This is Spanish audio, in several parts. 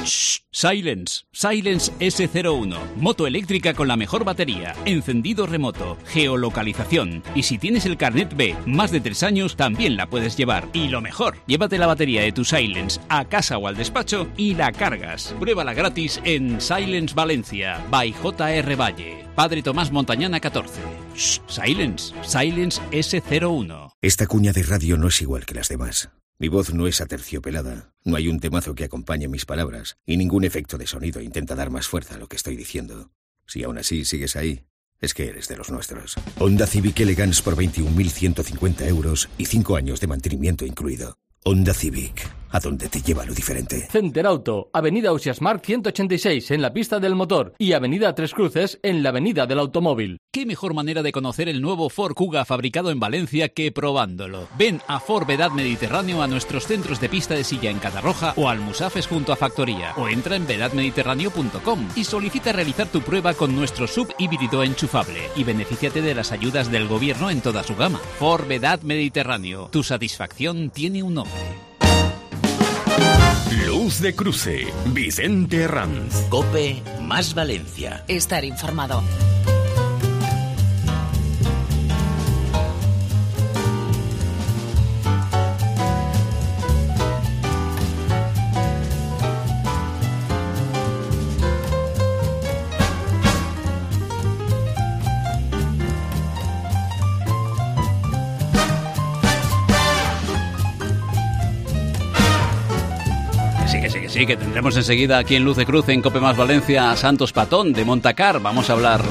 Silence S01, moto eléctrica con la mejor batería, encendido remoto, geolocalización, y si tienes el carnet B, más de 3 años, también la puedes llevar. Y lo mejor, llévate la batería de tu Silence a casa o al despacho y la cargas. Pruébala gratis en Silence Valencia, by J.R. Valle, Padre Tomás Montañana 14. Silence S01. Esta cuña de radio no es igual que las demás. Mi voz no es aterciopelada, no hay un temazo que acompañe mis palabras y ningún efecto de sonido intenta dar más fuerza a lo que estoy diciendo. Si aún así sigues ahí, es que eres de los nuestros. Honda Civic Elegance por 21.150 euros y 5 años de mantenimiento incluido. Honda Civic, a donde te lleva lo diferente. Center Auto, Avenida Ausiasmark 186 en la pista del motor y Avenida Tres Cruces en la Avenida del Automóvil. ¿Qué mejor manera de conocer el nuevo Ford Kuga fabricado en Valencia que probándolo? Ven a Ford Vedad Mediterráneo a nuestros centros de pista de silla en Catarroja o al Musafes junto a Factoría, o entra en vedadmediterráneo.com y solicita realizar tu prueba con nuestro sub híbrido enchufable y benefíciate de las ayudas del gobierno en toda su gama. Ford Vedad Mediterráneo, tu satisfacción tiene un nombre. Luz de Cruce, Vicente Herranz. COPE más Valencia. Estar informado. Sí, que tendremos enseguida aquí en Luz de Cruce, en COPE más Valencia, a Santos Patón de Montacar. Vamos a hablar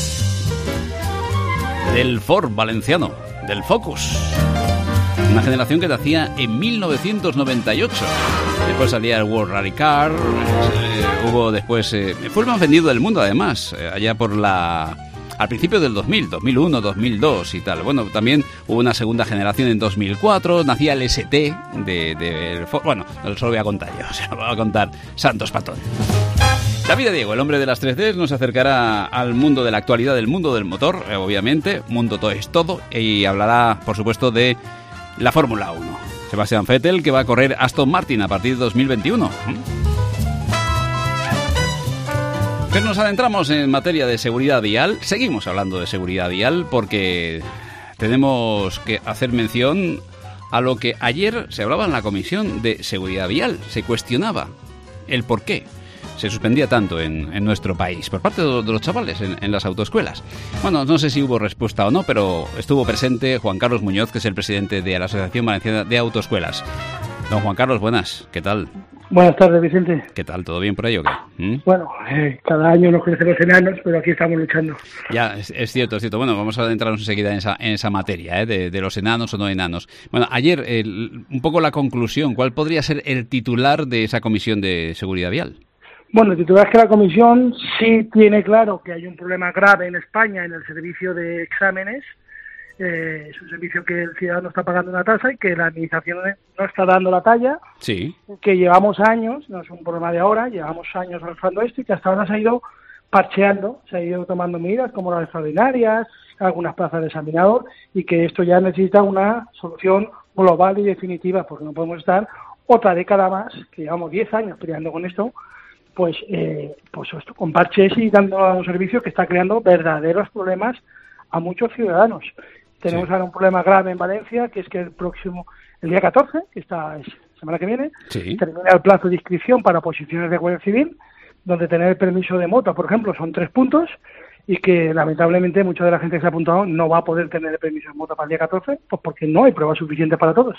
del Ford valenciano, del Focus. Una generación que nacía en 1998. Después salía el World Rally Car. Hubo después... fue el más vendido del mundo, además, allá por al principio del 2000, 2001, 2002 y tal. Bueno, también hubo una segunda generación en 2004, nacía el ST de bueno, no se lo voy a contar yo, se lo voy a contar Santos Patón. David Diego, el hombre de las 3Ds, nos acercará al mundo de la actualidad, del mundo del motor, obviamente, mundo todo es todo, y hablará, por supuesto, de la Fórmula 1. Sebastián Vettel, que va a correr Aston Martin a partir de 2021. Pero nos adentramos en materia de seguridad vial. Seguimos hablando de seguridad vial porque tenemos que hacer mención a lo que ayer se hablaba en la Comisión de Seguridad Vial. Se cuestionaba el por qué se suspendía tanto en nuestro país por parte de los chavales en las autoescuelas. Bueno, no sé si hubo respuesta o no, pero estuvo presente Juan Carlos Muñoz, que es el presidente de la Asociación Valenciana de Autoescuelas. Don Juan Carlos, buenas, ¿qué tal? Buenas tardes, Vicente. ¿Qué tal? ¿Todo bien por ahí o qué? Bueno, cada año nos crecen los enanos, pero aquí estamos luchando. Ya, es cierto, es cierto. Bueno, vamos a adentrarnos enseguida en esa materia, de los enanos o no enanos. Bueno, ayer, un poco la conclusión, ¿cuál podría ser el titular de esa Comisión de Seguridad Vial? Bueno, el titular es que la Comisión sí tiene claro que hay un problema grave en España en el servicio de exámenes. Es un servicio que el ciudadano está pagando una tasa y que la administración no está dando la talla. Sí. Que llevamos años, no es un problema de ahora, llevamos años avanzando esto y que hasta ahora se ha ido parcheando, se ha ido tomando medidas como las extraordinarias, algunas plazas de examinador, y que esto ya necesita una solución global y definitiva, porque no podemos estar otra década más, que llevamos 10 años peleando con esto, pues esto, con parches y dando a un servicio que está creando verdaderos problemas a muchos ciudadanos. Tenemos ahora un problema grave en Valencia, que es que el día 14, que esta semana que viene, termina el plazo de inscripción para posiciones de Guardia Civil, donde tener el permiso de moto, por ejemplo, son 3 puntos, y que lamentablemente mucha de la gente que se ha apuntado no va a poder tener el permiso de moto para el día 14, pues porque no hay pruebas suficientes para todos.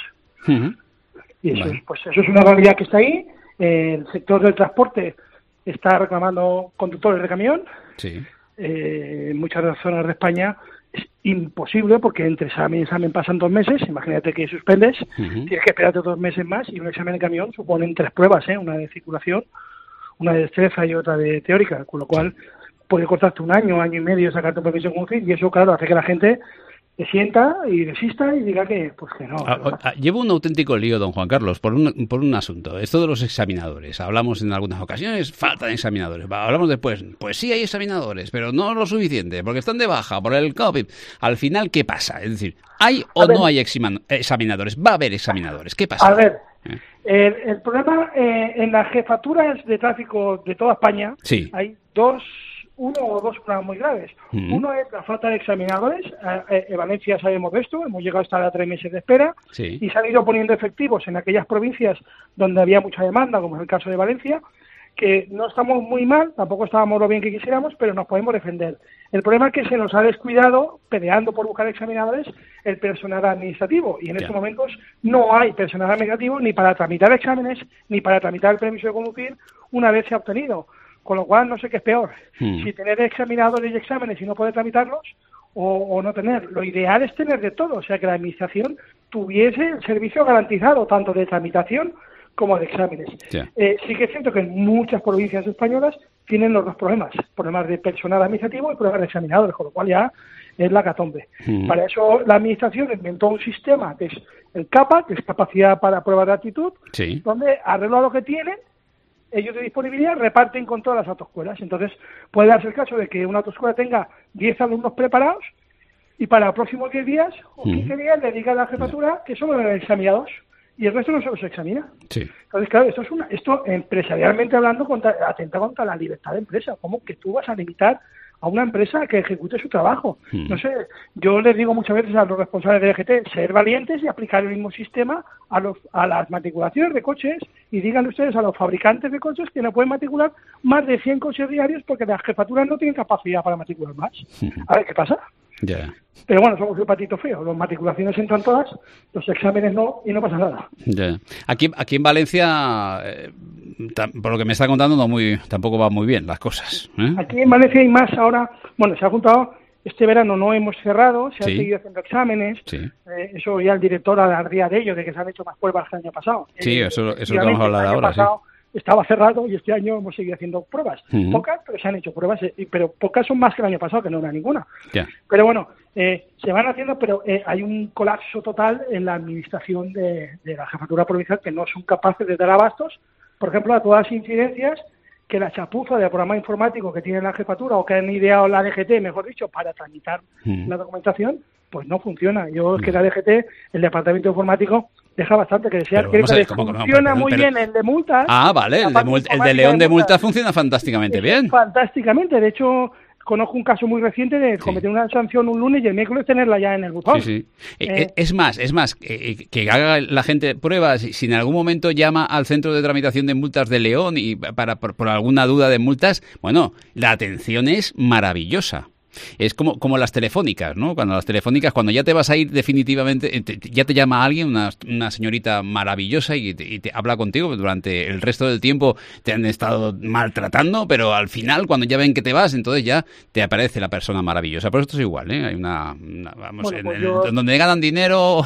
Y eso, eso es una realidad que está ahí. El sector del transporte está reclamando conductores de camión. En muchas zonas de España es imposible porque entre examen y examen pasan 2 meses. Imagínate que suspendes, tienes que esperarte 2 meses más, y un examen de camión suponen 3 pruebas, una de circulación, una de destreza y otra de teórica, con lo cual puede costarte 1 año, año y medio sacarte un permiso de conducir, y eso, claro, hace que la gente se sienta y desista y diga que no. Llevo un auténtico lío, don Juan Carlos, por un asunto. Esto de los examinadores. Hablamos en algunas ocasiones, faltan examinadores. Hablamos después, pues sí hay examinadores, pero no lo suficiente, porque están de baja por el COVID. Al final, ¿qué pasa? Es decir, ¿hay o no hay examinadores? ¿Va a haber examinadores? ¿Qué pasa? A ver, El problema en las jefaturas de tráfico de toda España hay uno o dos problemas muy graves. Uno es la falta de examinadores. En Valencia sabemos de esto, hemos llegado hasta 3 meses de espera y se han ido poniendo efectivos en aquellas provincias donde había mucha demanda, como es el caso de Valencia, que no estamos muy mal, tampoco estábamos lo bien que quisiéramos, pero nos podemos defender. El problema es que se nos ha descuidado, peleando por buscar examinadores, el personal administrativo, y en estos momentos no hay personal administrativo ni para tramitar exámenes, ni para tramitar el permiso de conducir una vez se ha obtenido. Con lo cual, no sé qué es peor, si tener examinadores y exámenes y no poder tramitarlos, o no tener. Lo ideal es tener de todo, o sea, que la Administración tuviese el servicio garantizado, tanto de tramitación como de exámenes. Sí que es cierto que en muchas provincias españolas tienen los dos problemas de personal administrativo y problemas de examinadores, con lo cual ya es la catombe. Para eso la Administración inventó un sistema que es el CAPA, que es capacidad para pruebas de aptitud, donde arreglo a lo que tienen, ellos de disponibilidad reparten con todas las autoescuelas. Entonces puede darse el caso de que una autoescuela tenga 10 alumnos preparados y para los próximos 10 días o 15 días le diga a la jefatura que solo deben examinados y el resto no se los examina. Entonces, claro, esto empresarialmente hablando atenta contra la libertad de empresa. ¿Cómo que tú vas a limitar a una empresa que ejecute su trabajo? No sé, yo les digo muchas veces a los responsables de DGT, ser valientes y aplicar el mismo sistema a las matriculaciones de coches, y díganle ustedes a los fabricantes de coches que no pueden matricular más de 100 coches diarios porque las jefaturas no tienen capacidad para matricular más. A ver qué pasa. Pero bueno, somos el patito feo. Las matriculaciones entran todas, los exámenes no, y no pasa nada. Aquí en Valencia, por lo que me está contando, tampoco va muy bien las cosas. Aquí en Valencia hay más ahora. Bueno, se ha juntado. Este verano no hemos cerrado, se han seguido haciendo exámenes. Eso ya el director alardía de ello, de que se han hecho más pruebas que el año pasado. Eso es lo que vamos a hablar ahora. Estaba cerrado y este año hemos seguido haciendo pruebas. Pocas, pero se han hecho pruebas, pero pocas son más que el año pasado, que no era ninguna. Pero bueno, se van haciendo, pero hay un colapso total en la administración de la jefatura provincial, que no son capaces de dar abastos, por ejemplo, a todas las incidencias que la chapuza del programa informático que tiene la jefatura o que han ideado la DGT, mejor dicho, para tramitar la documentación, pues no funciona. Yo es que la DGT, el departamento informático, deja bastante que desear. Creo que funciona muy bien el de multas. Vale, el de León de multas funciona fantásticamente bien. Fantásticamente, de hecho conozco un caso muy reciente de cometer una sanción un lunes y el miércoles tenerla ya en el buzón. Es más, que haga la gente pruebas, si en algún momento llama al centro de tramitación de multas de León y por alguna duda de multas, bueno, la atención es maravillosa. Es como las telefónicas, ¿no? Cuando ya te vas a ir definitivamente, ya te llama alguien, una señorita maravillosa y te habla contigo. Durante el resto del tiempo te han estado maltratando, pero al final, cuando ya ven que te vas, entonces ya te aparece la persona maravillosa. Por esto es igual, ¿eh? Hay donde ganan dinero...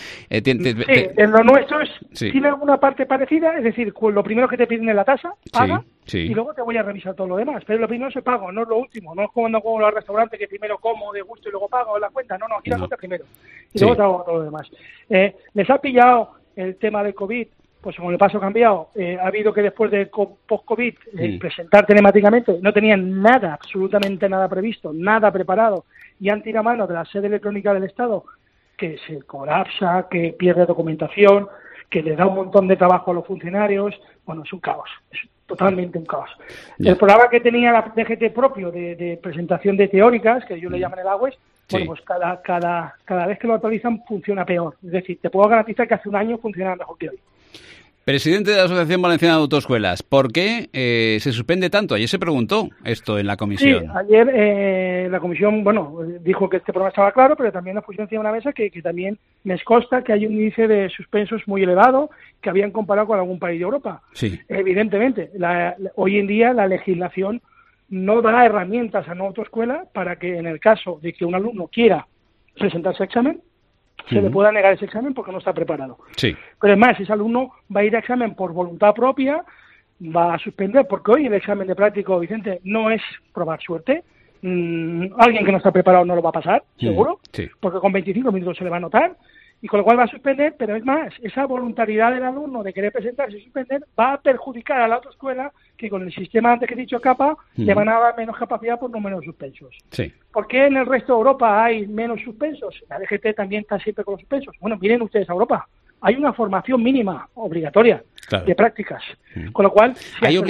en lo nuestro tiene alguna parte parecida, es decir, lo primero que te piden es la tasa, paga, y luego te voy a revisar todo lo demás. Pero lo primero es el pago, no es lo último. No es como los restaurantes que primero como de gusto y luego pago la cuenta. No, aquí la cuenta primero. Y luego te hago todo lo demás. Les ha pillado el tema del COVID, pues con el paso cambiado. Ha habido que después de post-COVID presentar telemáticamente, no tenían nada, absolutamente nada previsto, nada preparado, y han tirado mano de la sede electrónica del Estado, que se colapsa, que pierde documentación, que le da un montón de trabajo a los funcionarios. Bueno, es un caos. Totalmente un caos. El programa que tenía la DGT propio de presentación de teóricas, que ellos le llaman el AWES, bueno, pues cada vez que lo actualizan funciona peor. Es decir, te puedo garantizar que hace un año funcionaba mejor que hoy. Presidente de la Asociación Valenciana de Autoescuelas, ¿por qué se suspende tanto? Ayer se preguntó esto en la comisión. Sí, ayer la comisión, dijo que este problema estaba claro, pero también nos puso encima de una mesa que también les consta que hay un índice de suspensos muy elevado que habían comparado con algún país de Europa. Sí. Evidentemente, hoy en día la legislación no da herramientas a una autoescuela para que en el caso de que un alumno quiera presentarse a examen, se le pueda negar ese examen porque no está preparado. Sí. Pero es más, ese alumno va a ir a examen por voluntad propia, va a suspender, porque hoy el examen de práctico, Vicente, no es probar suerte. Alguien que no está preparado no lo va a pasar, seguro, porque con 25 minutos se le va a notar, y con lo cual va a suspender, pero es más, esa voluntariedad del alumno de querer presentarse y suspender va a perjudicar a la autoescuela, que con el sistema antes que he dicho CAPA, le van a dar menos capacidad por números suspensos. Sí. ¿Por qué en el resto de Europa hay menos suspensos? La DGT también está siempre con los suspensos. Bueno, miren ustedes a Europa. hay una formación mínima obligatoria de prácticas. Con lo cual,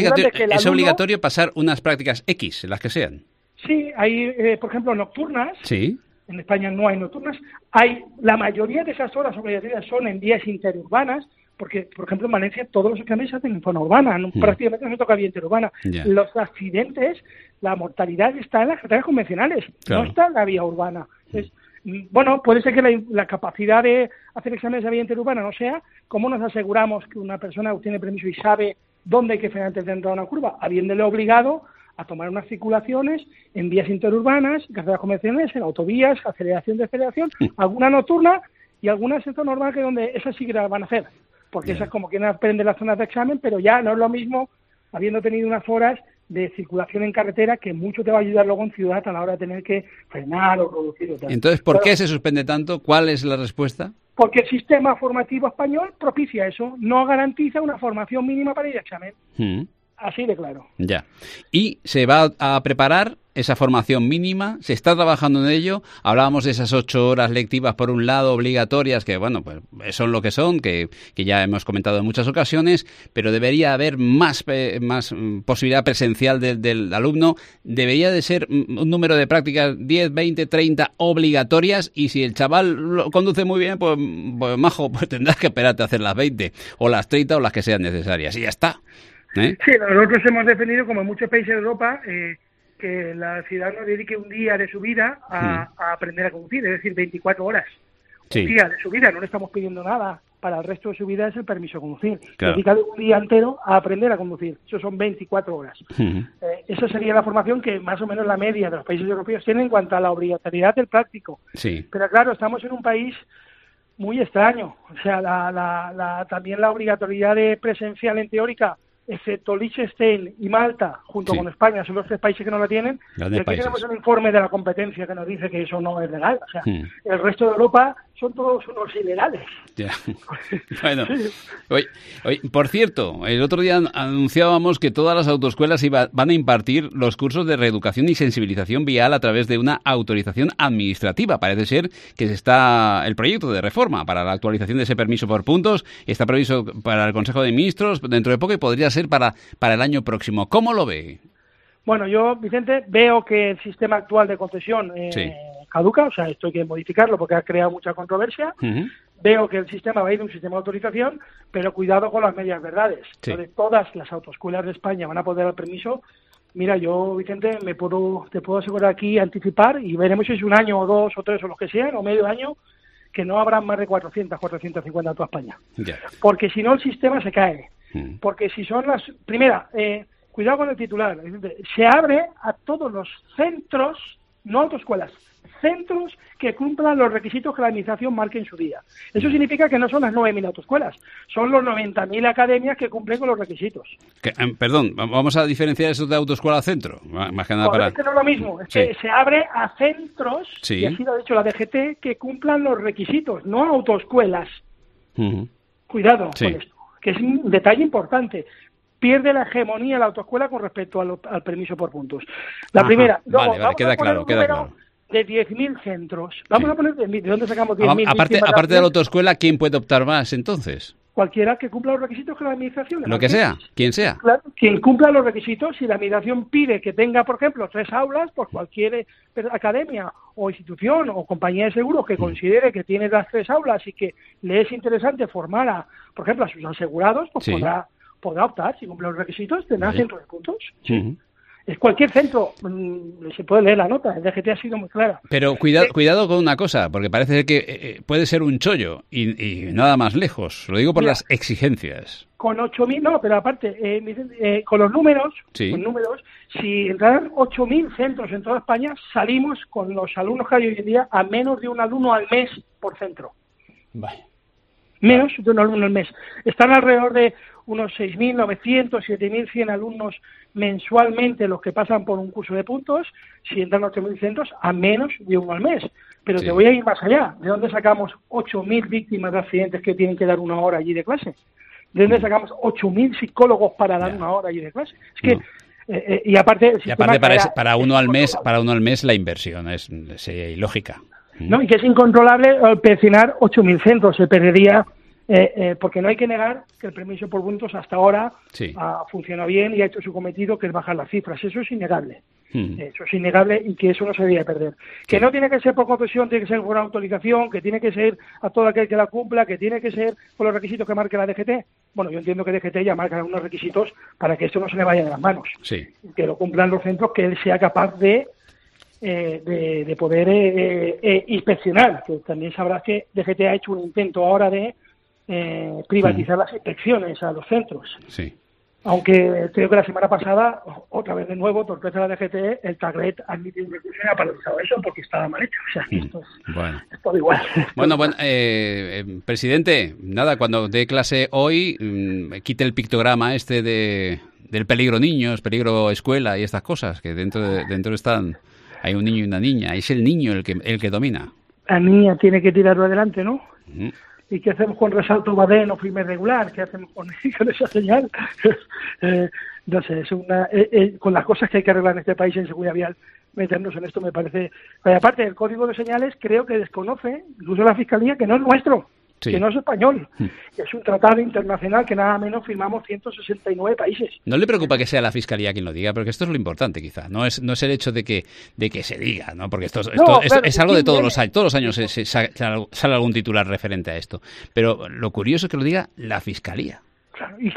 ¿es obligatorio pasar unas prácticas X, las que sean? Sí, hay, por ejemplo, nocturnas. Sí. En España no hay nocturnas. La mayoría de esas horas obligatorias son en vías interurbanas, porque, por ejemplo, en Valencia todos los exámenes se hacen en zona urbana, prácticamente no se toca vía interurbana. Los accidentes, la mortalidad está en las carreteras convencionales, no está en la vía urbana. Entonces, bueno, puede ser que la capacidad de hacer exámenes de vía interurbana no sea. ¿Cómo nos aseguramos que una persona obtiene permiso y sabe dónde hay que frenar antes de entrar a una curva? Habiéndole obligado a tomar unas circulaciones en vías interurbanas, carreteras convencionales, en autovías, aceleración, deceleración, alguna nocturna y algunas en zona urbana, que donde esas sí que las van a hacer, porque esas como quieren aprender las zonas de examen, pero ya no es lo mismo habiendo tenido unas horas de circulación en carretera, que mucho te va a ayudar luego en ciudad a la hora de tener que frenar o reducir. Entonces, ¿por qué se suspende tanto? ¿Cuál es la respuesta? Porque el sistema formativo español propicia eso, no garantiza una formación mínima para ir a examen. Así de claro. Ya. ¿Y se va a preparar esa formación mínima? ¿Se está trabajando en ello? Hablábamos de esas 8 horas lectivas, por un lado, obligatorias, que bueno, pues son lo que son, que ya hemos comentado en muchas ocasiones, pero debería haber más posibilidad presencial del alumno. Debería de ser un número de prácticas 10, 20, 30 obligatorias, y si el chaval lo conduce muy bien, pues majo, pues tendrás que esperarte a hacer las 20, o las 30, o las que sean necesarias, y ya está. Sí, nosotros hemos definido, como en muchos países de Europa, que la ciudadano dedique un día de su vida a aprender a conducir, es decir, 24 horas. Un día de su vida, no le estamos pidiendo nada. Para el resto de su vida es el permiso de conducir. Dedica un día entero a aprender a conducir. Eso son 24 horas. Esa sería la formación que más o menos la media de los países europeos tienen en cuanto a la obligatoriedad del práctico. Pero claro, estamos en un país muy extraño. O sea, también la obligatoriedad de presencial en teórica, excepto Liechtenstein y Malta, junto con España, son los 3 países que no la tienen. Y aquí tenemos un informe de la competencia que nos dice que eso no es legal. O sea, el resto de Europa son todos unos ilegales. Bueno, por cierto, el otro día anunciábamos que todas las autoescuelas van a impartir los cursos de reeducación y sensibilización vial a través de una autorización administrativa. Parece ser que el proyecto de reforma para la actualización de ese permiso por puntos está previsto para el Consejo de Ministros dentro de poco, y podría ser para el año próximo. ¿Cómo lo ve? Bueno, yo, Vicente, veo que el sistema actual de concesión caduca, o sea, esto hay que modificarlo porque ha creado mucha controversia. Veo que el sistema va a ir a un sistema de autorización, pero cuidado con las medias verdades. Entonces, todas las autoescuelas de España van a poder dar permiso. Mira, yo, Vicente, te puedo asegurar aquí, anticipar, y veremos si es un año o 2 o 3 o los que sean, o medio año, que no habrán más de 450 en toda España. Porque si no, el sistema se cae. Porque si son las... Primera, cuidado con el titular. Se abre a todos los centros, no autoescuelas, centros que cumplan los requisitos que la Administración marque en su día. Eso significa que no son las 9.000 autoescuelas, son los 90.000 academias que cumplen con los requisitos. Perdón, vamos a diferenciar eso de autoescuela a centro, más que nada para... Es que no es lo mismo, es que se abre a centros, y así lo ha dicho la DGT, que cumplan los requisitos, no a autoescuelas. Cuidado con esto, que es un detalle importante. Pierde la hegemonía la autoescuela con respecto al permiso por puntos. La primera. Luego, vale, queda claro. De 10.000 centros. Vamos a poner 10.000. ¿De dónde sacamos 10.000? Aparte de la autoescuela, ¿quién puede optar más entonces? Cualquiera que cumpla los requisitos que la Administración. Lo que sea, quien sea. Claro, quien cumpla los requisitos. Si la Administración pide que tenga, por ejemplo, 3 aulas, pues cualquier academia o institución o compañía de seguros que considere que tiene las 3 aulas y que le es interesante formar por ejemplo, a sus asegurados, pues podrá optar. Si cumple los requisitos, tendrá centro de puntos. Es cualquier centro, se puede leer la nota, el DGT ha sido muy clara. Pero cuidado con una cosa, porque parece que puede ser un chollo y nada más lejos. Lo digo por las exigencias. Con 8.000, no, pero aparte, con los números, si entraran 8.000 centros en toda España, salimos con los alumnos que hay hoy en día a menos de un alumno al mes por centro. Menos de un alumno al mes. Están alrededor de unos 6.900, 7.100 alumnos mensualmente los que pasan por un curso de puntos. Si entran 8.000 centros, a menos de uno al mes. Pero te voy a ir más allá. ¿De dónde sacamos 8.000 víctimas de accidentes que tienen que dar una hora allí de clase? ¿De dónde sacamos 8.000 psicólogos para dar una hora allí de clase? Es que y aparte para uno al mes la inversión sería ilógica. No, y que es incontrolable persinar 8.000 centros. Se perdería porque no hay que negar que el permiso por puntos hasta ahora ha funcionado bien y ha hecho su cometido, que es bajar las cifras. Eso es innegable. Eso es innegable y que eso no se debía perder. Que no tiene que ser por concesión, tiene que ser por autorización, que tiene que ser a todo aquel que la cumpla, que tiene que ser por los requisitos que marque la DGT. Bueno, yo entiendo que DGT ya marca unos requisitos para que esto no se le vaya de las manos. Que lo cumplan los centros, que él sea capaz de poder inspeccionar. Que también sabrás que DGT ha hecho un intento ahora de privatizar las inspecciones a los centros. Aunque creo que la semana pasada, otra vez de nuevo, torpeza de la DGT, el Tagret ha admitido un recurso y ha paralizado eso porque estaba mal hecho. O sea, esto es todo igual. Bueno, presidente, nada, cuando dé clase hoy, quite el pictograma del peligro niños, peligro escuela y estas cosas, que dentro están, hay un niño y una niña, es el niño el que domina. La niña tiene que tirarlo adelante, ¿no? ¿Y qué hacemos con resalto badén o primer regular? ¿Qué hacemos con esa señal? No sé, es con las cosas que hay que arreglar en este país en seguridad vial, meternos en esto me parece... Aparte, el código de señales creo que desconoce, incluso la Fiscalía, que no es nuestro, que no es español, que es un tratado internacional que nada menos firmamos 169 países. ¿No le preocupa que sea la Fiscalía quien lo diga? Porque esto es lo importante, quizá. No es el hecho de que se diga, ¿no? Porque esto es algo de todos los años. Todos los años sale algún titular referente a esto. Pero lo curioso es que lo diga la Fiscalía. Claro, y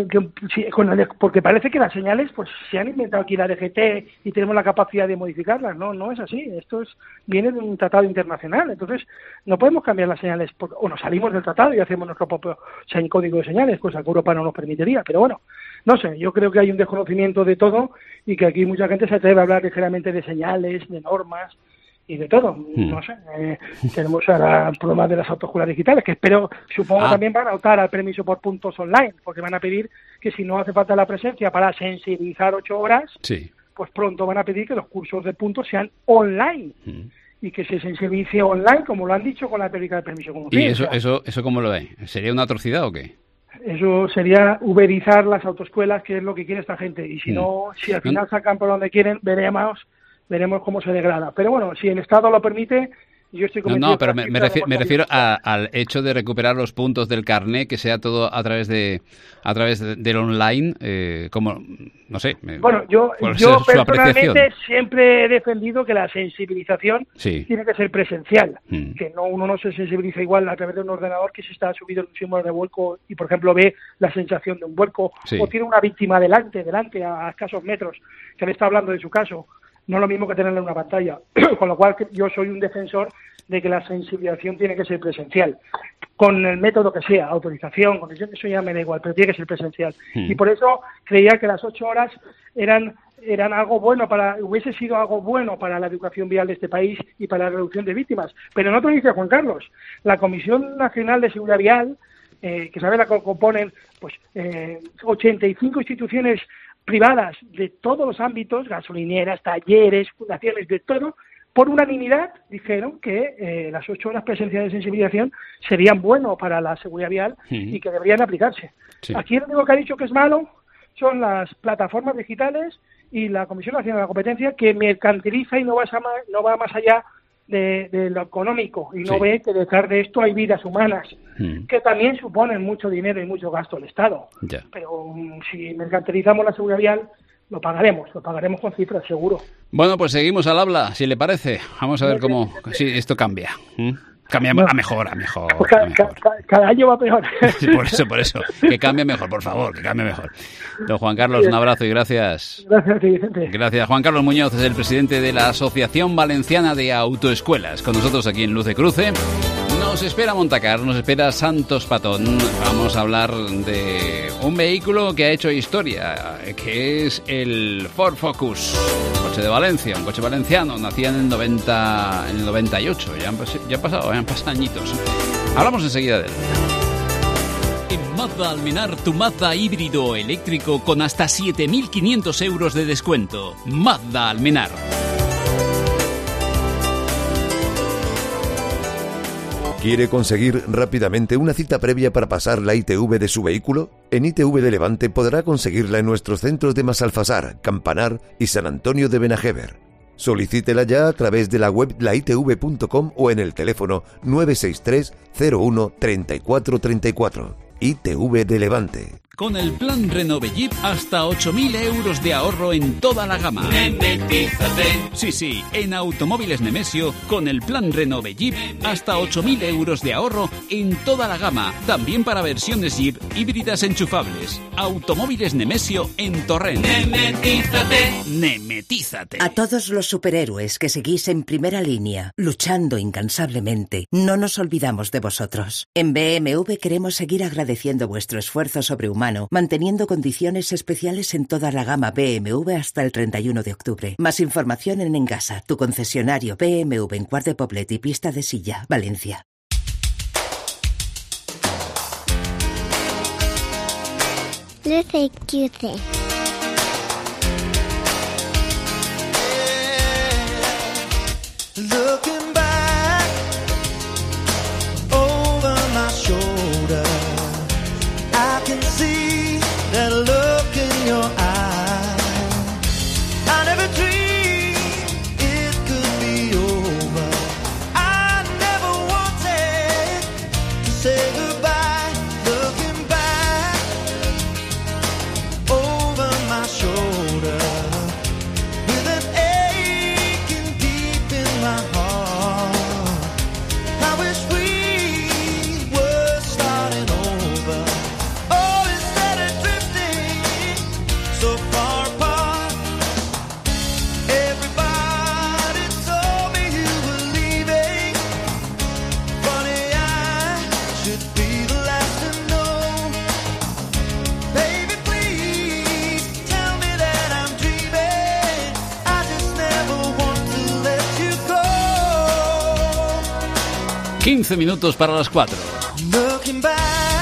porque parece que las señales pues se han inventado aquí la DGT y tenemos la capacidad de modificarlas. No es así. Esto viene de un tratado internacional. Entonces no podemos cambiar las señales o nos salimos del tratado y hacemos nuestro propio código de señales, cosa que Europa no nos permitiría. Pero bueno, no sé, yo creo que hay un desconocimiento de todo y que aquí mucha gente se atreve a hablar ligeramente de señales, de normas y de todo. No sé, tenemos ahora el problema de las autoescuelas digitales, que supongo también van a optar al permiso por puntos online, porque van a pedir que si no hace falta la presencia para sensibilizar 8 horas, pues pronto van a pedir que los cursos de puntos sean online. Y que se sensibilice online, como lo han dicho con la teórica del permiso conducir. ¿Y eso cómo lo ve? ¿Sería una atrocidad o qué? Eso sería uberizar las autoescuelas, que es lo que quiere esta gente. Y si si al final sacan por donde quieren, veremos cómo se degrada. Pero bueno, si el Estado lo permite, yo estoy convencido... No, pero me refiero al hecho de recuperar los puntos del carné, que sea todo a través del online, como, no sé... Bueno, yo personalmente siempre he defendido que la sensibilización tiene que ser presencial, que uno no se sensibiliza igual a través de un ordenador que si está subido en un símbolo de vuelco y, por ejemplo, ve la sensación de un vuelco, o tiene una víctima delante a escasos metros, que le está hablando de su caso. No es lo mismo que tenerla en una pantalla, con lo cual yo soy un defensor de que la sensibilización tiene que ser presencial, con el método que sea, autorización, condición, eso ya me da igual, pero tiene que ser presencial. Y por eso creía que las 8 horas eran algo bueno hubiese sido algo bueno para la educación vial de este país y para la reducción de víctimas. Pero no te lo dice Juan Carlos, la Comisión Nacional de Seguridad Vial, que sabe la que componen 85 instituciones privadas de todos los ámbitos, gasolineras, talleres, fundaciones, de todo, por unanimidad dijeron que las 8 horas presenciales de sensibilización serían bueno para la seguridad vial y que deberían aplicarse. Aquí lo único que ha dicho que es malo son las plataformas digitales y la Comisión Nacional de la Competencia, que mercantiliza y no va más allá de lo económico y no ve que detrás de esto hay vidas humanas que también suponen mucho dinero y mucho gasto del Estado. Pero si mercantilizamos la seguridad vial, lo pagaremos con cifras, seguro. Bueno, pues seguimos al habla, si le parece. Vamos a ver cómo esto cambia. Cambia a mejor. Cada año va peor. Por eso. Que cambie mejor, por favor, que cambie mejor. Don Juan Carlos, un abrazo y gracias. Gracias a ti, Vicente. Gracias. Juan Carlos Muñoz es el presidente de la Asociación Valenciana de Autoescuelas. Con nosotros aquí en Luz de Cruce. Nos espera Montacar, nos espera Santos Patón. Vamos a hablar de un vehículo que ha hecho historia, que es el Ford Focus. Coche de Valencia, un coche valenciano, nacía en el 98, ya han pasado añitos. Hablamos enseguida de él. En Mazda Almenar, tu Mazda híbrido eléctrico con hasta 7.500 euros de descuento. Mazda Almenar. ¿Quiere conseguir rápidamente una cita previa para pasar la ITV de su vehículo? En ITV de Levante podrá conseguirla en nuestros centros de Masalfasar, Campanar y San Antonio de Benajever. Solicítela ya a través de la web laitv.com o en el teléfono 963 01 34 34. ITV de Levante. Con el plan Renove Jeep, hasta 8.000 euros de ahorro en toda la gama. Nemetízate. Sí, en Automóviles Nemesio, con el plan Renove Jeep, hasta 8.000 euros de ahorro en toda la gama. También para versiones Jeep híbridas enchufables. Automóviles Nemesio en Torrent. Nemetízate. A todos los superhéroes que seguís en primera línea, luchando incansablemente, no nos olvidamos de vosotros. En BMW queremos seguir agradeciendo vuestro esfuerzo sobrehumano, manteniendo condiciones especiales en toda la gama BMW hasta el 31 de octubre. Más información en Engasa, tu concesionario BMW en Quart de Poblet y Pista de Silla, Valencia. Luce Cuse. Looking back over my shoulder, I can see that look in your eye. I never dreamed it could be over. I never wanted to say goodbye. Looking back over my shoulder, with an aching deep in my heart. I wish we were starting over. Oh, instead of drifting so far apart. Everybody told me you were leaving. Funny, I should be the last to know. Baby, please tell me that I'm dreaming. I just never want to let you go. 15 minutos para las 4. Looking back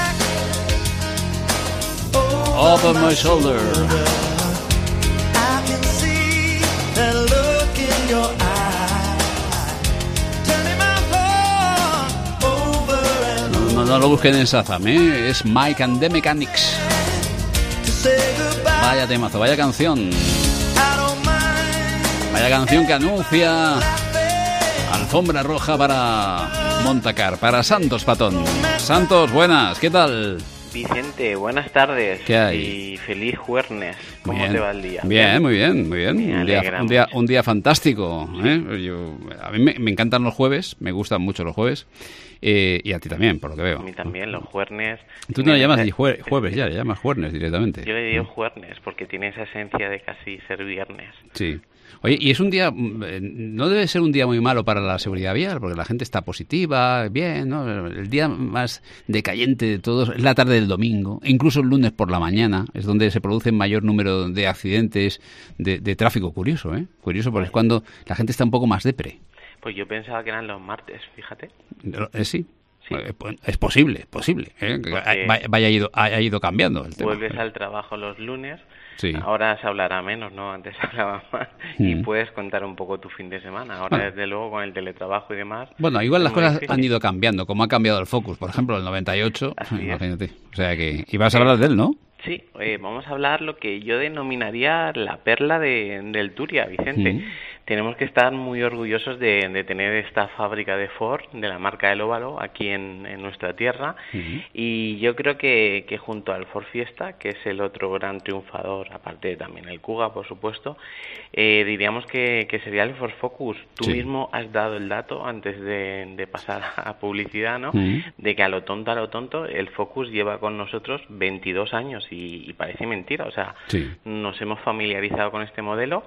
Over my shoulder. I can see that look in your eye. Turning my heart over and No lo busquen en Shazam, ¿eh? Es Mike and the Mechanics. to say goodbye. Vaya temazo, vaya canción. I don't mind Vaya canción que anuncia alfombra roja para Montacar, para Santos Patón. Santos, buenas, ¿qué tal? Vicente, buenas tardes. ¿Qué hay? Y feliz jueves. ¿Cómo Bien. te va el día? Bien, muy bien, muy bien. Me alegra Un día fantástico, ¿eh? A mí me encantan los jueves, me gustan mucho los jueves. Y a ti también, por lo que veo. A mí también, los jueves. Tú no le llamas ni jueves ya, le llamas jueves directamente. Yo le digo jueves porque tiene esa esencia de casi ser viernes. Sí. Oye, y es un día, no debe ser un día muy malo para la seguridad vial, porque la gente está positiva, bien, ¿no? El día más decayente de todos es la tarde del domingo, e incluso el lunes por la mañana, es donde se produce el mayor número de accidentes de tráfico. Curioso, ¿eh? Curioso, porque es cuando la gente está un poco más depre. Pues yo pensaba que eran los martes, fíjate. Sí. Es posible, ¿eh? Que haya ido cambiando el tema. Vuelves al trabajo los lunes, Sí. ahora se hablará menos, ¿no? Antes se hablaba más y puedes contar un poco tu fin de semana. Ahora, desde luego, con el teletrabajo y demás... Bueno, igual las es muy cosas difícil. han ido cambiando, como ha cambiado el Focus, por ejemplo, el 98, Así es. imagínate. O sea que... Y vas a hablar de él, ¿no? Sí, vamos a hablar lo que yo denominaría la perla del Turia, Vicente. Tenemos que estar muy orgullosos de tener esta fábrica de Ford, de la marca del Óvalo, aquí en nuestra tierra. Y yo creo que junto al Ford Fiesta, que es el otro gran triunfador, aparte de también el Kuga, por supuesto, diríamos que sería el Ford Focus. Tú mismo has dado el dato antes de pasar a publicidad, ¿no? De que a lo tonto, el Focus lleva con nosotros 22 años y parece mentira. O sea, nos hemos familiarizado con este modelo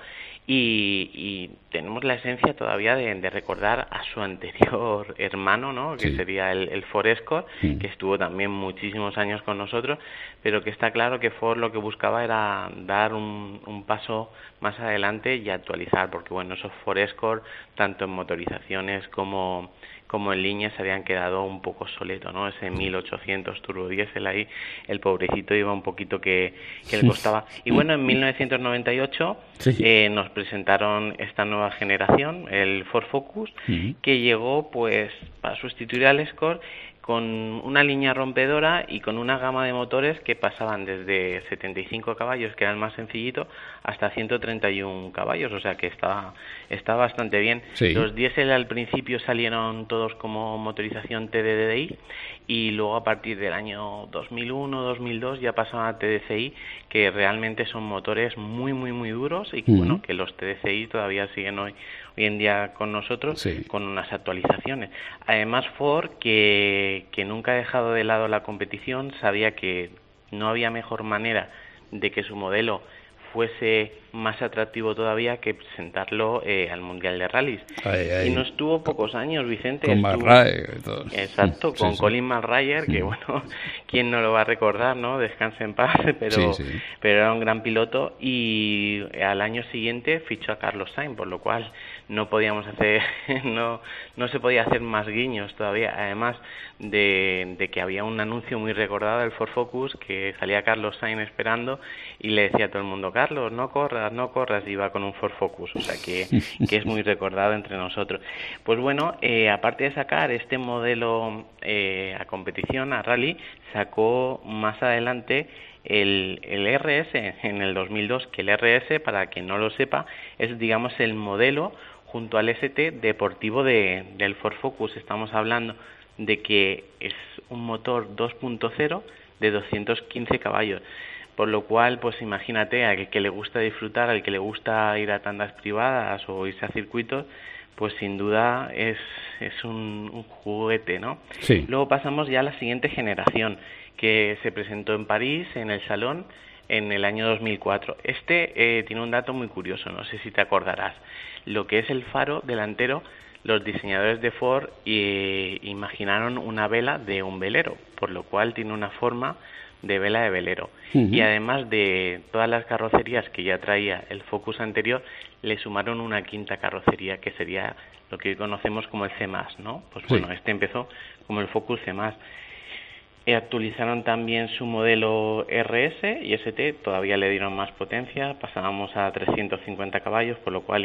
y tenemos la esencia todavía de recordar a su anterior hermano, ¿no? Que sería el Ford Escort, que estuvo también muchísimos años con nosotros, pero que está claro que Ford lo que buscaba era dar un paso más adelante y actualizar, porque bueno, esos Ford Escort, tanto en motorizaciones como en línea, se habían quedado un poco obsoletos, ¿no? Ese 1800 turbo diésel ahí, el pobrecito iba un poquito que le costaba. Y bueno, en 1998 nos presentaron esta nueva generación, el Ford Focus, que llegó pues para sustituir al Escort con una línea rompedora y con una gama de motores que pasaban desde 75 caballos, que era el más sencillito, hasta 131 caballos, o sea que está bastante bien. Sí. Los diésel al principio salieron todos como motorización TDDI y luego a partir del año 2001-2002 ya pasaban a TDCi, que realmente son motores muy muy muy duros y que, bueno, que los TDCi todavía siguen hoy en día con nosotros, con unas actualizaciones. Además, Ford, que nunca ha dejado de lado la competición, sabía que no había mejor manera de que su modelo fuese más atractivo todavía que presentarlo al Mundial de Rallys. Y no estuvo pocos años, Vicente. Con McRae y todo. Exacto, con Colin McRae, que bueno, quién no lo va a recordar, ¿no? Descanse en paz, pero era un gran piloto, y al año siguiente fichó a Carlos Sainz, por lo cual no podíamos hacer, no se podía hacer más guiños todavía, además de que había un anuncio muy recordado del Ford Focus, que salía Carlos Sainz esperando y le decía a todo el mundo: Carlos, no corras, y iba con un Ford Focus, o sea que es muy recordado entre nosotros. Pues bueno, aparte de sacar este modelo a competición, a rally, sacó más adelante el RS en el 2002, que el RS, para quien no lo sepa, es, digamos, el modelo junto al ST deportivo del Ford Focus. Estamos hablando de que es un motor 2.0 de 215 caballos, por lo cual, pues imagínate, al que le gusta disfrutar, al que le gusta ir a tandas privadas o irse a circuitos, pues sin duda es un juguete, ¿no? Sí. Luego pasamos ya a la siguiente generación, que se presentó en París, en el Salón, en el año 2004. Tiene un dato muy curioso, no sé si te acordarás. Lo que es el faro delantero, los diseñadores de Ford imaginaron una vela de un velero, por lo cual tiene una forma de vela de velero. Y además de todas las carrocerías que ya traía el Focus anterior, le sumaron una quinta carrocería, que sería lo que hoy conocemos como el C+, ¿no? Pues bueno, empezó como el Focus C+. Actualizaron también su modelo RS y ST, todavía le dieron más potencia, pasábamos a 350 caballos, por lo cual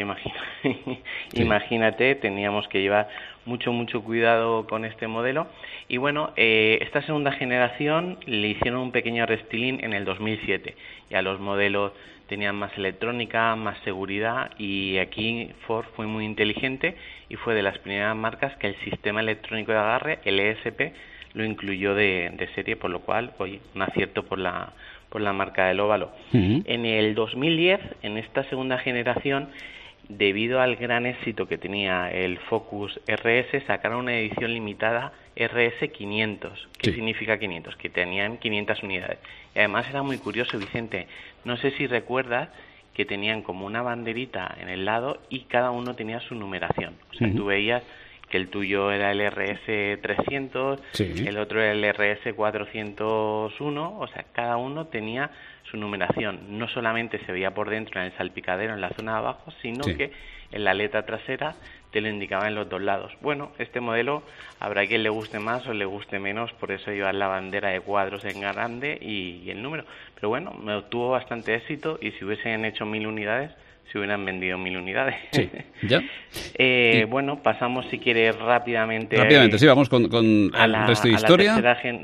imagínate, teníamos que llevar mucho cuidado con este modelo. Y bueno, esta segunda generación le hicieron un pequeño restyling en el 2007, ya los modelos tenían más electrónica, más seguridad, y aquí Ford fue muy inteligente y fue de las primeras marcas que el sistema electrónico de agarre, el ESP, lo incluyó de serie, por lo cual, oye, un acierto por la marca del óvalo. En el 2010, en esta segunda generación, debido al gran éxito que tenía el Focus RS, sacaron una edición limitada RS 500. ¿Qué significa 500? Que tenían 500 unidades. Y además era muy curioso, Vicente, no sé si recuerdas que tenían como una banderita en el lado y cada uno tenía su numeración. O sea, tú veías que el tuyo era el RS 300, el otro era el RS 401, o sea, cada uno tenía su numeración. No solamente se veía por dentro en el salpicadero, en la zona de abajo, sino que en la aleta trasera te lo indicaba en los dos lados. Bueno, este modelo habrá quien le guste más o le guste menos, por eso llevar la bandera de cuadros en grande y el número. Pero bueno, me obtuvo bastante éxito, y si hubiesen hecho 1000 unidades, se hubieran vendido 1000 unidades. Sí, ya. Bueno, pasamos, si quieres, rápidamente. Sí, vamos con el resto de historia.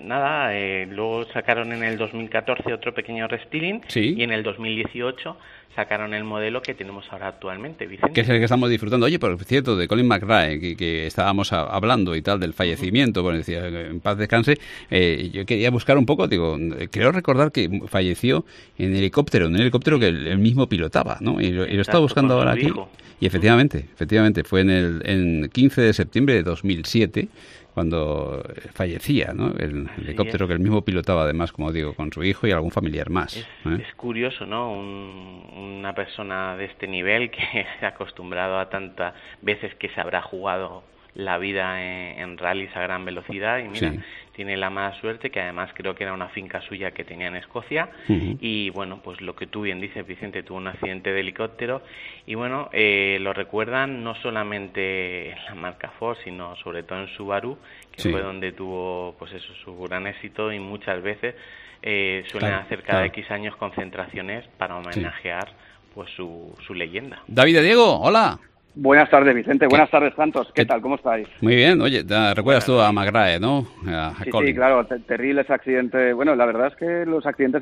Luego sacaron en el 2014 otro pequeño restyling, y en el 2018 sacaron el modelo que tenemos ahora actualmente, Vicente. Que es el que estamos disfrutando. Oye, por cierto, de Colin McRae, que estábamos hablando y tal, del fallecimiento, bueno, decía, en paz descanse, yo quería buscar un poco, creo recordar que falleció en un helicóptero que él mismo pilotaba, ¿no? Y lo estaba buscando ahora aquí. Hijo. Y efectivamente, fue en 15 de septiembre de 2007, cuando fallecía, ¿no? El helicóptero que él mismo pilotaba, además, como digo, con su hijo y algún familiar más. Es curioso, ¿no? Una persona de este nivel, que se ha acostumbrado a tantas veces que se habrá jugado la vida en rallies a gran velocidad, y mira, tiene la mala suerte que además creo que era una finca suya que tenía en Escocia, y bueno, pues lo que tú bien dices, Vicente, tuvo un accidente de helicóptero, y bueno, lo recuerdan no solamente en la marca Ford, sino sobre todo en Subaru, que fue donde tuvo, pues eso, su gran éxito, y muchas veces suelen hacer cada X años concentraciones para homenajear pues su leyenda. David de Diego, hola. Buenas tardes, Vicente. Buenas tardes, Santos. ¿Qué tal? ¿Cómo estáis? Muy bien. Oye, recuerdas tú a McRae, ¿no? Sí, claro. Terribles accidentes. Bueno, la verdad es que los accidentes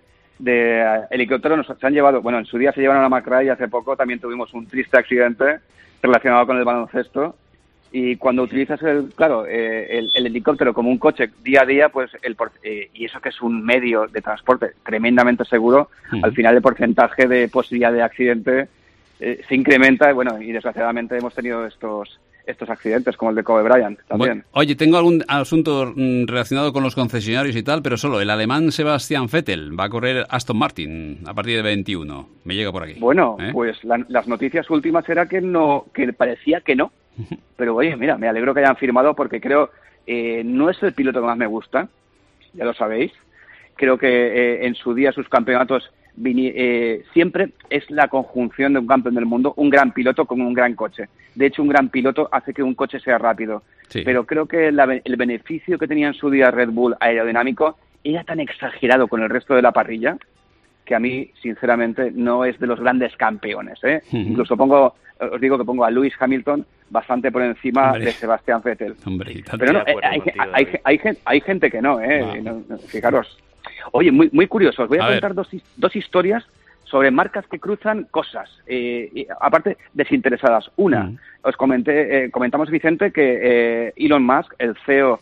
de helicóptero se han llevado... Bueno, en su día se llevaron a McRae y hace poco también tuvimos un triste accidente relacionado con el baloncesto. Y cuando utilizas el helicóptero como un coche día a día, pues y eso que es un medio de transporte tremendamente seguro, al final el porcentaje de posibilidad de accidente se incrementa, y desgraciadamente hemos tenido estos accidentes, como el de Kobe Bryant también. Bueno, oye, tengo algún asunto relacionado con los concesionarios y tal, pero solo el alemán Sebastian Vettel va a correr Aston Martin a partir de 21. Me llega por aquí. Bueno, pues las noticias últimas era que parecía que no. Pero oye, mira, me alegro que hayan firmado porque creo no es el piloto que más me gusta, ya lo sabéis. Creo que en su día sus campeonatos siempre es la conjunción de un campeón del mundo, un gran piloto con un gran coche. De hecho, un gran piloto hace que un coche sea rápido. Sí. Pero creo que el beneficio que tenía en su día Red Bull aerodinámico era tan exagerado con el resto de la parrilla que a mí, sinceramente, no es de los grandes campeones. Incluso os digo que pongo a Lewis Hamilton bastante por encima de Sebastian Vettel. Pero no, hay gente que no, fijaros. Oye, muy curioso, os voy a contar dos historias sobre marcas que cruzan cosas, aparte desinteresadas. Una, comentamos, Vicente, que Elon Musk, el CEO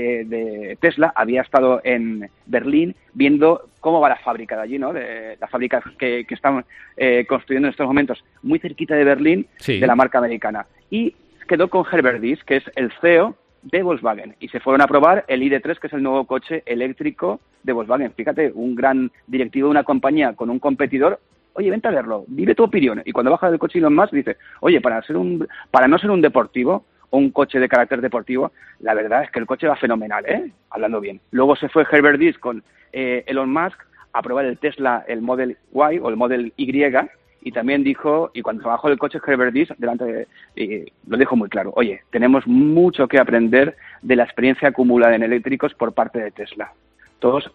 de Tesla, había estado en Berlín viendo cómo va la fábrica de allí, ¿no? De la fábrica que están construyendo en estos momentos muy cerquita de Berlín, de la marca americana. Y quedó con Herbert Diess, que es el CEO de Volkswagen, y se fueron a probar el ID.3, que es el nuevo coche eléctrico de Volkswagen. Fíjate, un gran directivo de una compañía con un competidor. Oye, vente a verlo, dime tu opinión. Y cuando baja del coche Elon Musk dice, oye, para no ser un deportivo o un coche de carácter deportivo, la verdad es que el coche va fenomenal, hablando bien. Luego se fue Herbert Diess con Elon Musk a probar el Tesla, el Model Y o el Model Y, y también dijo, y cuando bajó del coche Herbert Diess, lo dijo muy claro, oye, tenemos mucho que aprender de la experiencia acumulada en eléctricos por parte de Tesla. Todos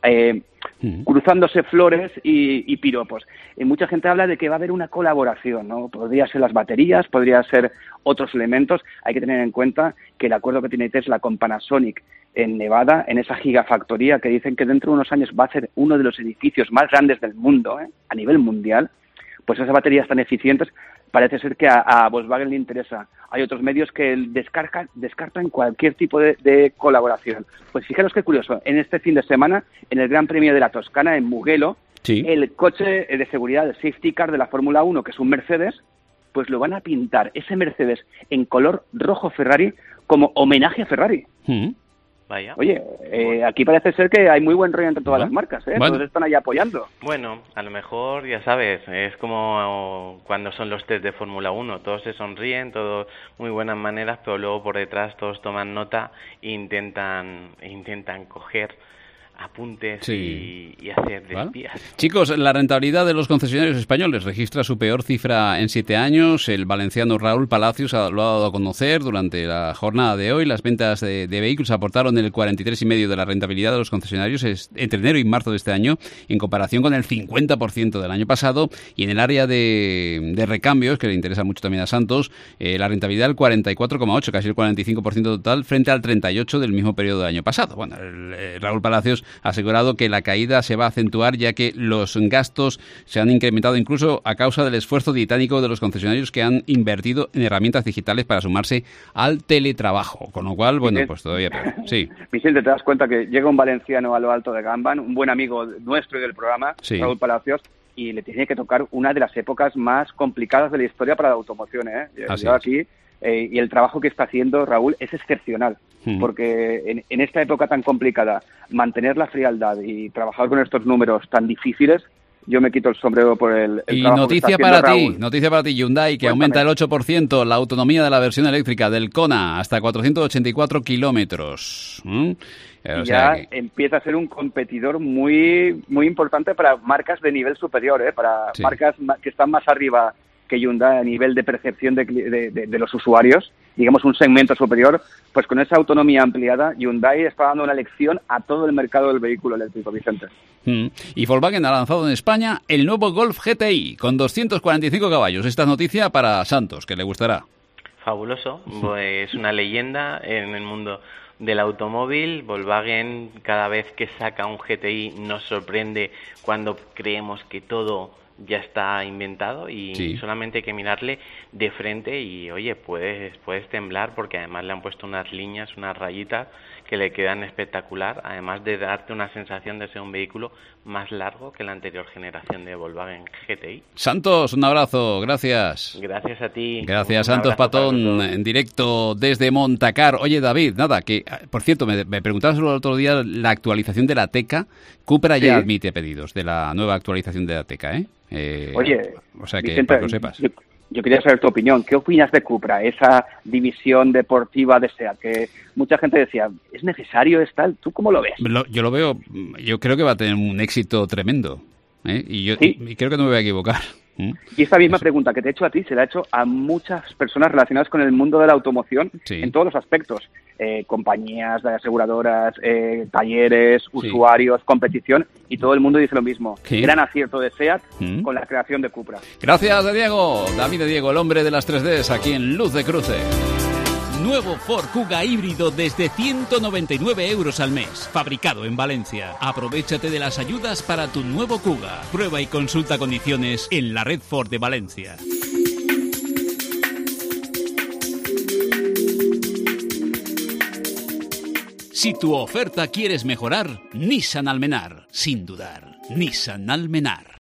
cruzándose flores y piropos. Mucha gente habla de que va a haber una colaboración, ¿no? Podría ser las baterías, podría ser otros elementos. Hay que tener en cuenta que el acuerdo que tiene Tesla con Panasonic en Nevada, en esa gigafactoría que dicen que dentro de unos años va a ser uno de los edificios más grandes del mundo, a nivel mundial, pues esas baterías tan eficientes parece ser que a Volkswagen le interesa. Hay otros medios que descartan cualquier tipo de colaboración. Pues fijaros qué curioso, en este fin de semana, en el Gran Premio de la Toscana, en Mugello, el coche de seguridad, el safety car de la Fórmula 1, que es un Mercedes, pues lo van a pintar, ese Mercedes, en color rojo Ferrari, como homenaje a Ferrari. Vaya. Oye, aquí parece ser que hay muy buen rollo entre todas las marcas, Todos están ahí apoyando. Bueno, a lo mejor, ya sabes, es como cuando son los test de Fórmula 1, todos se sonríen, todos muy buenas maneras, pero luego por detrás todos toman nota e intentan coger apuntes y hacer de espías. Chicos, la rentabilidad de los concesionarios españoles registra su peor cifra en 7 años. El valenciano Raúl Palacios lo ha dado a conocer durante la jornada de hoy. Las ventas de vehículos aportaron el 43,5% de la rentabilidad de los concesionarios entre enero y marzo de este año, en comparación con el 50% del año pasado. Y en el área de recambios, que le interesa mucho también a Santos, la rentabilidad del 44,8%, casi el 45% total, frente al 38% del mismo periodo del año pasado. Bueno, Raúl Palacios ha asegurado que la caída se va a acentuar ya que los gastos se han incrementado incluso a causa del esfuerzo titánico de los concesionarios que han invertido en herramientas digitales para sumarse al teletrabajo, con lo cual, bueno, pues todavía peor. Sí. Vicente, te das cuenta que llega un valenciano a lo alto de Gamban, un buen amigo nuestro y del programa, Raúl Palacios, y le tiene que tocar una de las épocas más complicadas de la historia para la automoción, Yo aquí, y el trabajo que está haciendo Raúl es excepcional. Porque en esta época tan complicada, mantener la frialdad y trabajar con estos números tan difíciles, yo me quito el sombrero por el y trabajo noticia que está para haciendo ti, noticia para ti, Hyundai, que aumenta el 8% la autonomía de la versión eléctrica del Kona hasta 484 kilómetros. Empieza a ser un competidor muy muy importante para marcas de nivel superior, para marcas que están más arriba que Hyundai a nivel de percepción de los usuarios, digamos, un segmento superior, pues con esa autonomía ampliada, Hyundai está dando una lección a todo el mercado del vehículo eléctrico, Vicente. Y Volkswagen ha lanzado en España el nuevo Golf GTI con 245 caballos. Esta es noticia para Santos, que le gustará. Fabuloso, es una leyenda en el mundo del automóvil. Volkswagen, cada vez que saca un GTI, nos sorprende cuando creemos que todo ya está inventado y solamente hay que mirarle de frente y, oye, puedes temblar, porque además le han puesto unas líneas, unas rayitas que le quedan espectacular, además de darte una sensación de ser un vehículo más largo que la anterior generación de Volkswagen GTI. Santos, un abrazo, gracias. Gracias a ti. Gracias, Santos Patón, en directo desde Montacar. Oye, David, nada, que, por cierto, me preguntabas el otro día la actualización de la Teca. Cupra ya admite pedidos de la nueva actualización de la Teca, ¿eh? Oye, o sea que, Vicente, para que lo sepas. Yo quería saber tu opinión. ¿Qué opinas de Cupra, esa división deportiva de SEAT? Que mucha gente decía, ¿es necesario tal? ¿Tú cómo lo ves? Yo lo veo, yo creo que va a tener un éxito tremendo, ¿eh? Y creo que no me voy a equivocar. Y esta misma pregunta que te he hecho a ti se la he hecho a muchas personas relacionadas con el mundo de la automoción en todos los aspectos. Compañías, aseguradoras, talleres, usuarios, competición, y todo el mundo dice lo mismo. Gran acierto de SEAT con la creación de Cupra. Gracias, Diego. David de Diego, el hombre de las 3Ds, aquí en Luz de Cruce. Nuevo Ford Kuga híbrido desde 199 euros al mes, fabricado en Valencia. Aprovechate de las ayudas para tu nuevo Kuga. Prueba y consulta condiciones en la red Ford de Valencia. Si tu oferta quieres mejorar, Nissan Almenar, sin dudar. Nissan Almenar.